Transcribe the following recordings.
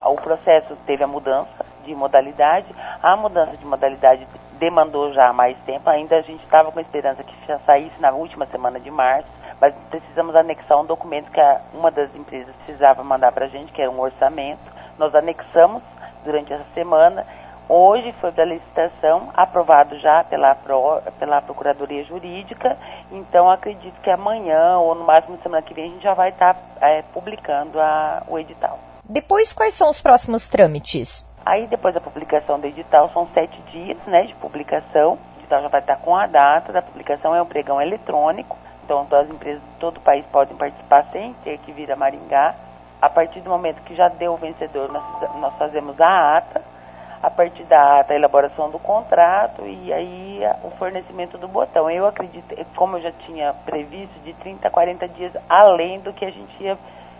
O processo teve a mudança de modalidade. A mudança de modalidade demandou já mais tempo. Ainda a gente estava com a esperança que já saísse na última semana de março, mas precisamos anexar um documento que uma das empresas precisava mandar para a gente, que era um orçamento. Nós anexamos durante essa semana. Hoje foi da licitação, aprovado já pela Procuradoria Jurídica, então acredito que amanhã ou no máximo semana que vem a gente já vai estar publicando o edital. Depois, quais são os próximos trâmites? Aí depois da publicação do edital, são 7 dias, né, de publicação. O edital já vai estar com a data da publicação, é um pregão eletrônico, então todas as empresas de todo o país podem participar sem ter que vir a Maringá. A partir do momento que já deu o vencedor, nós fazemos a ata. A partir da ata, a elaboração do contrato e aí o fornecimento do botão. Eu acredito, como eu já tinha previsto, de 30 a 40 dias além do que a gente ia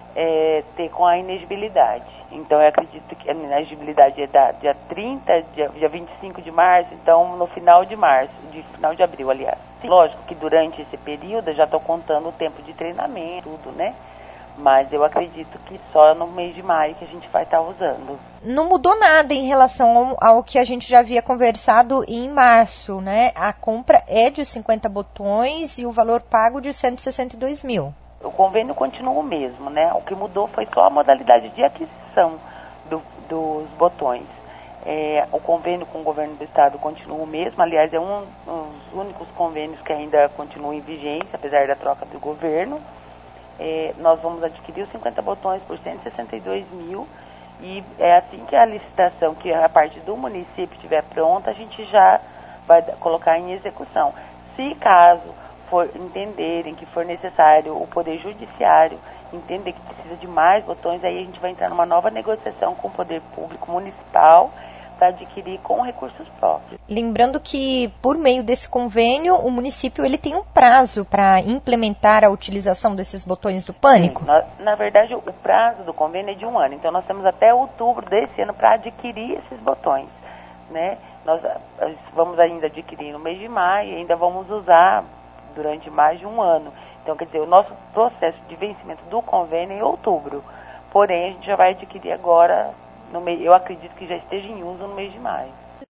ter com a inegibilidade. Então eu acredito que a inegibilidade é dia 30, dia 25 de março, então no final de março, final de abril, aliás. Lógico que durante esse período eu já estou contando o tempo de treinamento, tudo, né? Mas eu acredito que só no mês de maio que a gente vai estar usando. Não mudou nada em relação ao que a gente já havia conversado em março, né? A compra é de 50 botões e o valor pago de 162 mil. O convênio continua o mesmo, né? O que mudou foi só a modalidade de aquisição dos botões. O convênio com o governo do estado continua o mesmo, aliás, é um dos únicos convênios que ainda continua em vigência, apesar da troca do governo. Nós vamos adquirir os 50 botões por 162 mil e é assim que a licitação, que a parte do município estiver pronta, a gente já vai colocar em execução. Se caso entenderem que for necessário, o Poder Judiciário entender que precisa de mais botões, aí a gente vai entrar numa nova negociação com o Poder Público Municipal para adquirir com recursos próprios. Lembrando que, por meio desse convênio, o município ele tem um prazo para implementar a utilização desses botões do pânico? Sim, na verdade, o prazo do convênio é de 1 ano, então nós temos até outubro desse ano para adquirir esses botões, né? Nós vamos ainda adquirir no mês de maio e ainda vamos usar durante mais de 1 ano. Então, quer dizer, o nosso processo de vencimento do convênio é em outubro, porém a gente já vai adquirir agora, eu acredito que já esteja em uso no mês de maio.